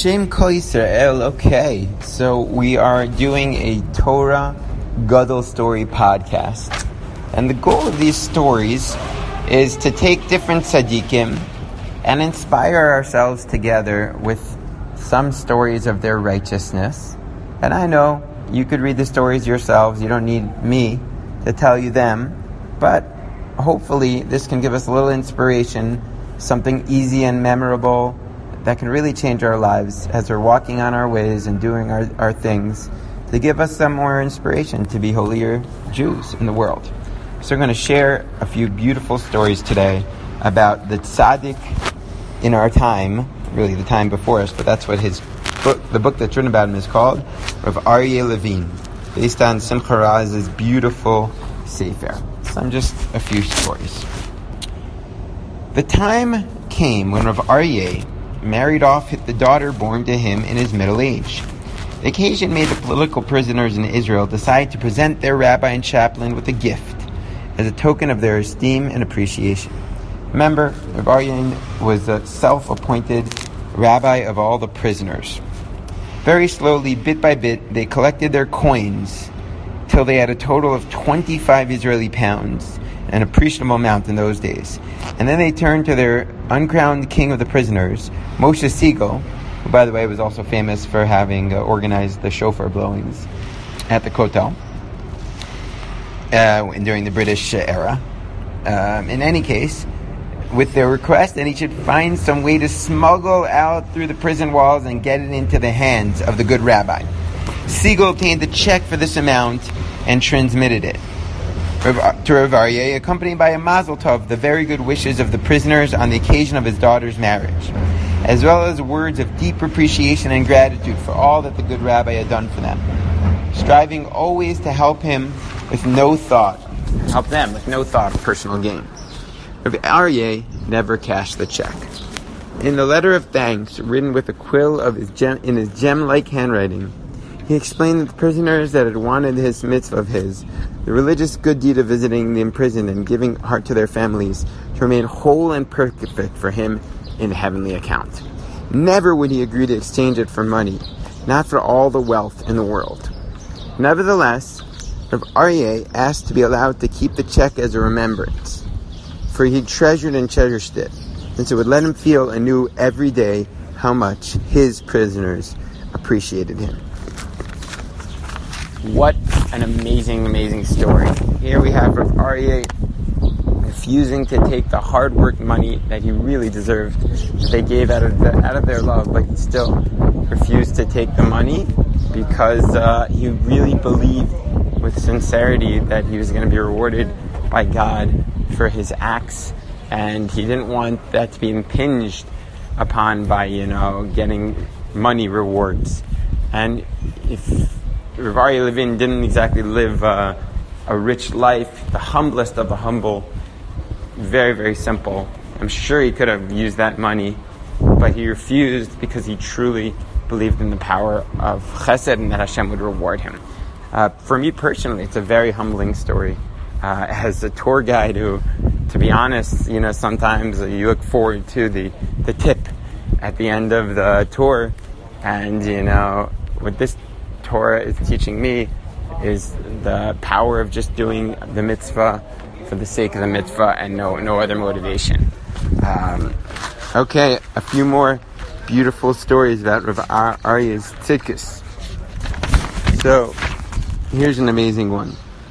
B'Shem Kol Yisrael. Okay, so we are doing a Torah Gadol Story podcast. And the goal of these stories is to take different tzaddikim and inspire ourselves together with some stories of their righteousness. And I know you could read the stories yourselves. You don't need me to tell you them. But hopefully this can give us a little inspiration, something easy and memorable that can really change our lives as we're walking on our ways and doing our things, to give us some more inspiration to be holier Jews in the world. So we're going to share a few beautiful stories today about the tzaddik in our time, really the time before us, but that's what his book, the book that's written about him, is called, Rav Aryeh Levin, based on Simcha Raz's beautiful Sefer. Some just a few stories. The time came when Rav Aryeh married off the daughter born to him in his middle age. The occasion made the political prisoners in Israel decide to present their rabbi and chaplain with a gift as a token of their esteem and appreciation. Remember, Rav Aryeh was a self-appointed rabbi of all the prisoners. Very slowly, bit by bit, they collected their coins till they had a total of 25 Israeli pounds, an appreciable amount in those days. And then they turned to their uncrowned king of the prisoners, Moshe Siegel, who, by the way, was also famous for having organized the shofar blowings at the Kotel during the British era. In any case, with their request that he should find some way to smuggle out through the prison walls and get it into the hands of the good rabbi. Siegel obtained a check for this amount and transmitted it to Rav Aryeh, accompanied by a mazel tov, the very good wishes of the prisoners on the occasion of his daughter's marriage, as well as words of deep appreciation and gratitude for all that the good rabbi had done for them, striving always to help them with no thought of personal gain. Rav Aryeh never cashed the check. In the letter of thanks, written with a quill of his gem-like handwriting, he explained that the prisoners that had wanted this mitzvah of his, the religious good deed of visiting the imprisoned and giving heart to their families, to remain whole and perfect for him in the heavenly account. Never would he agree to exchange it for money, not for all the wealth in the world. Nevertheless, Rav Aryeh asked to be allowed to keep the check as a remembrance, for he treasured and cherished it, since it would let him feel anew every day how much his prisoners appreciated him. What an amazing, amazing story. Here we have Rav Aryeh refusing to take the hard-worked money that he really deserved, that they gave out of their love, but he still refused to take the money because he really believed with sincerity that he was going to be rewarded by God for his acts, and he didn't want that to be impinged upon by, getting money rewards. And if Rav Aryeh Levin didn't exactly live a rich life, the humblest of the humble, very, very simple. I'm sure he could have used that money, but he refused because he truly believed in the power of chesed and that Hashem would reward him. For me personally, it's a very humbling story. As a tour guide who, to be honest, sometimes you look forward to the tip at the end of the tour, and what this Torah is teaching me is the power of just doing the mitzvah for the sake of the mitzvah and no other motivation. Okay, a few more beautiful stories about Rav Aryeh's tzidkus. So, here's an amazing one.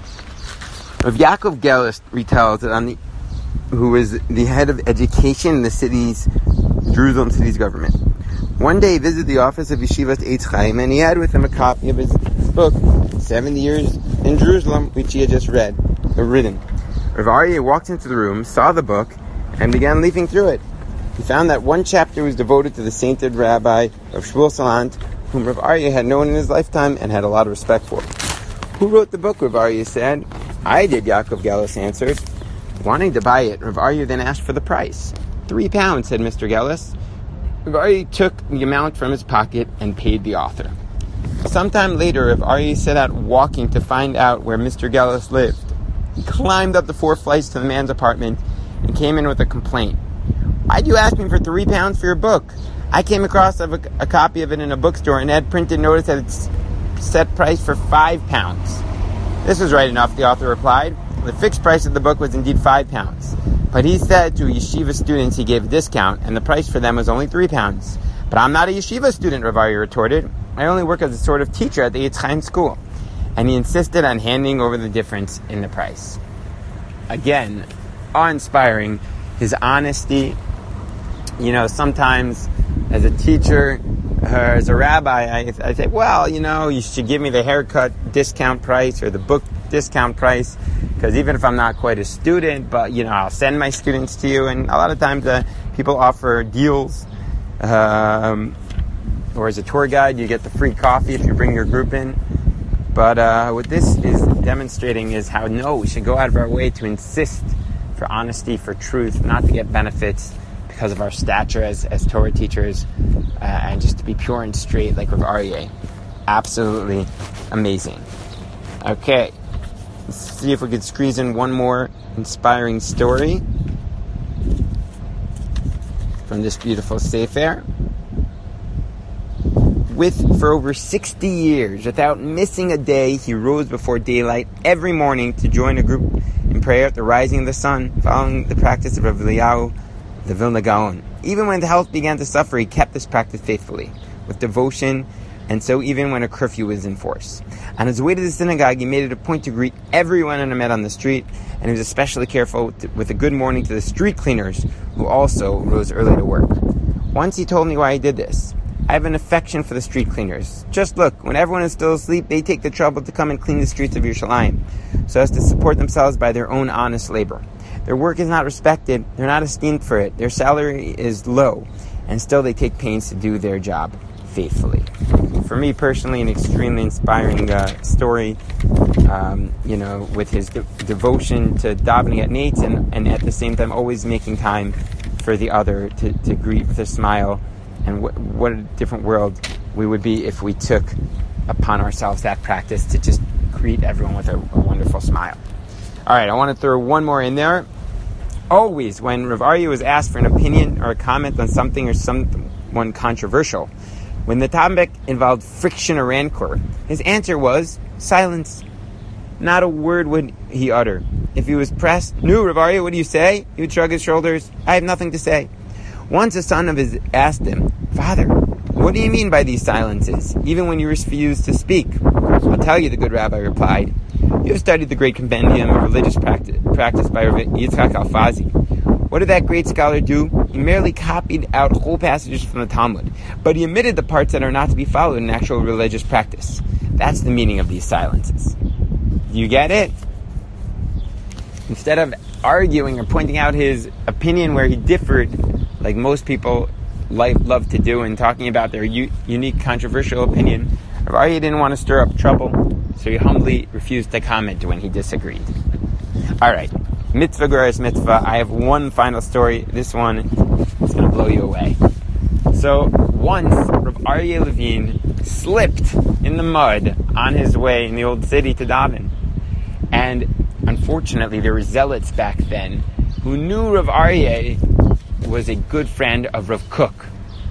Rav Yaakov Gelis retells that who was the head of education in the Jerusalem city's government, one day he visited the office of Yeshivat Eitz Chaim, and he had with him a copy of his book, 70 Years in Jerusalem, which he had just written. Rav Aryeh walked into the room, saw the book, and began leafing through it. He found that one chapter was devoted to the sainted rabbi of Shmuel Salant, whom Rav Aryeh had known in his lifetime and had a lot of respect for. Who wrote the book? Rav Aryeh said. I did, Yaakov Gelis answered. Wanting to buy it, Rav Aryeh then asked for the price. £3, said Mr. Gelis. Rav Aryeh took the amount from his pocket and paid the author. Sometime later, Rav Aryeh set out walking to find out where Mr. Gelis lived. He climbed up the 4 flights to the man's apartment and came in with a complaint. Why'd you ask me for £3 for your book? I came across a copy of it in a bookstore and had printed notice that it's set price for £5. This was right enough, the author replied. The fixed price of the book was indeed £5. But he said to yeshiva students he gave a discount, and the price for them was only £3. But I'm not a yeshiva student, Rav Aryeh retorted. I only work as a sort of teacher at the Eitz Chaim school. And he insisted on handing over the difference in the price. Again, awe-inspiring, his honesty. You know, sometimes as a teacher or as a rabbi, I say, well, you know, you should give me the haircut discount price or the book discount price, because even if I'm not quite a student, but, you know, I'll send my students to you. And a lot of times people offer deals. Or as a tour guide, you get the free coffee if you bring your group in. But what this is demonstrating is how, no, we should go out of our way to insist for honesty, for truth, not to get benefits because of our stature as Torah teachers, and just to be pure and straight like Rav Aryeh. Absolutely amazing. Okay, let's see if we could squeeze in one more inspiring story from this beautiful sefer. For over 60 years, without missing a day, he rose before daylight every morning to join a group in prayer at the rising of the sun, following the practice of Rav Eliyahu, the Vilna Gaon. Even when the health began to suffer, he kept this practice faithfully, with devotion, and so even when a curfew was in force. On his way to the synagogue, he made it a point to greet everyone he met on the street, and he was especially careful with a good morning to the street cleaners, who also rose early to work. Once he told me why he did this. I have an affection for the street cleaners. Just look, when everyone is still asleep, they take the trouble to come and clean the streets of Yerushalayim, so as to support themselves by their own honest labor. Their work is not respected, they're not esteemed for it, their salary is low, and still they take pains to do their job faithfully. For me personally, an extremely inspiring story, with his devotion to davening at night, and at the same time always making time for the other to greet with a smile. And what a different world we would be if we took upon ourselves that practice to just greet everyone with a wonderful smile. All right, I want to throw one more in there. Always, when Rav Aryeh was asked for an opinion or a comment on something or someone controversial, when the topic involved friction or rancor, his answer was silence. Not a word would he utter. If he was pressed, "No, Rav Aryeh, what do you say?" he would shrug his shoulders. "I have nothing to say." Once a son of his asked him, "Father, what do you mean by these silences, even when you refuse to speak?" "I'll tell you," the good rabbi replied. "You have studied the great compendium of religious practice by Rav Yitzchak Alfazi. What did that great scholar do? He merely copied out whole passages from the Talmud, but he omitted the parts that are not to be followed in actual religious practice. That's the meaning of these silences." You get it? Instead of arguing or pointing out his opinion where he differed, like most people love to do, and talking about their unique controversial opinion, Rav Aryeh didn't want to stir up trouble, so he humbly refused to comment when he disagreed. All right, mitzvah geras mitzvah. I have one final story. This one is going to blow you away. So once Rav Aryeh Levine slipped in the mud on his way in the old city to daven, and unfortunately there were zealots back then who knew Rav Aryeh was a good friend of Rav Kook,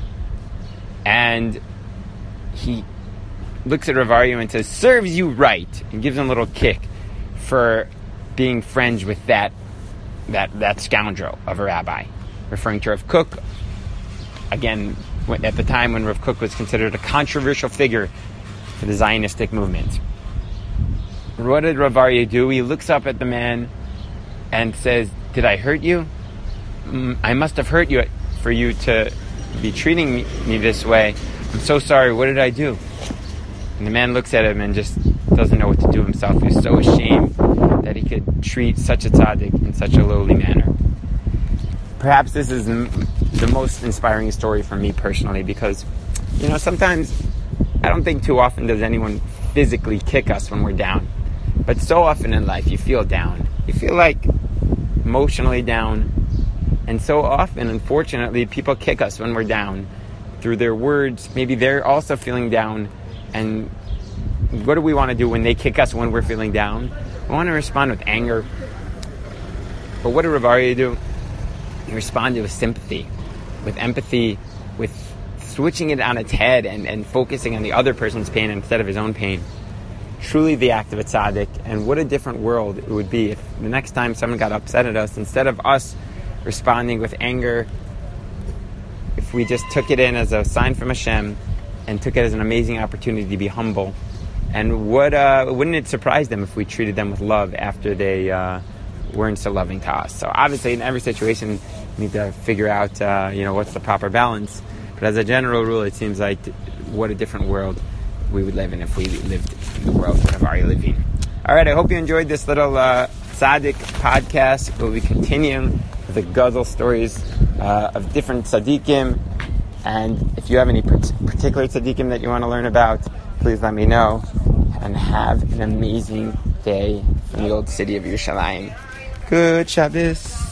and he looks at Rav Aryeh and says, "Serves you right," and gives him a little kick for being friends with that scoundrel of a rabbi, referring to Rav Kook. Again, at the time when Rav Kook was considered a controversial figure for the Zionistic movement. What did Rav Aryeh do? He looks up at the man and says, "Did I hurt you? I must have hurt you for you to be treating me this way. I'm so sorry. What did I do?" And the man looks at him and just doesn't know what to do himself. He's so ashamed that he could treat such a tzaddik in such a lowly manner. Perhaps this is the most inspiring story for me personally, because, sometimes, I don't think too often does anyone physically kick us when we're down. But so often in life, you feel down. You feel like emotionally down. And so often, unfortunately, people kick us when we're down through their words. Maybe they're also feeling down. And what do we want to do when they kick us when we're feeling down? We want to respond with anger. But what did Rav Aryeh do? He responded with sympathy, with empathy, with switching it on its head and focusing on the other person's pain instead of his own pain. Truly the act of a tzaddik, and what a different world it would be if the next time someone got upset at us, instead of us responding with anger, if we just took it in as a sign from Hashem and took it as an amazing opportunity to be humble. And wouldn't it surprise them if we treated them with love after they weren't so loving to us? So obviously in every situation we need to figure out what's the proper balance. But as a general rule, it seems like what a different world we would live in if we lived in the world of Ari Levine. All right, I hope you enjoyed this little tzaddik podcast. We'll be continuing with the Gadol stories of different tzaddikim. And if you have any particular tzaddikim that you want to learn about, please let me know. And have an amazing day from the old city of Yerushalayim. Good Shabbos.